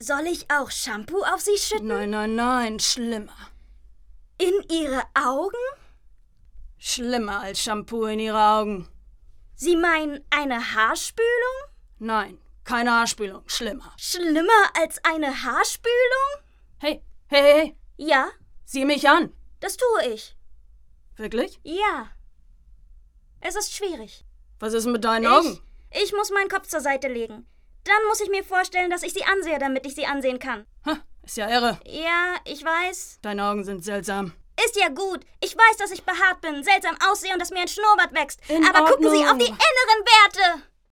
Soll ich auch Shampoo auf Sie schütten? Nein, schlimmer. In Ihre Augen? Schlimmer als Shampoo in Ihre Augen. Sie meinen eine Haarspülung? Nein, keine Haarspülung, schlimmer. Schlimmer als eine Haarspülung? Hey. Ja, Sieh mich an. das tue ich. Wirklich? Ja. Es ist schwierig. Was ist mit deinen Augen? Ich muss meinen Kopf zur Seite legen. Dann muss ich mir vorstellen, dass ich sie ansehe, damit ich sie ansehen kann. Ist ja irre. Ja, ich weiß. Deine Augen sind seltsam. Ist ja gut. Ich weiß, dass ich behaart bin, seltsam aussehe und dass mir ein Schnurrbart wächst. In Aber gucken Sie Ordnung. auf die inneren Werte.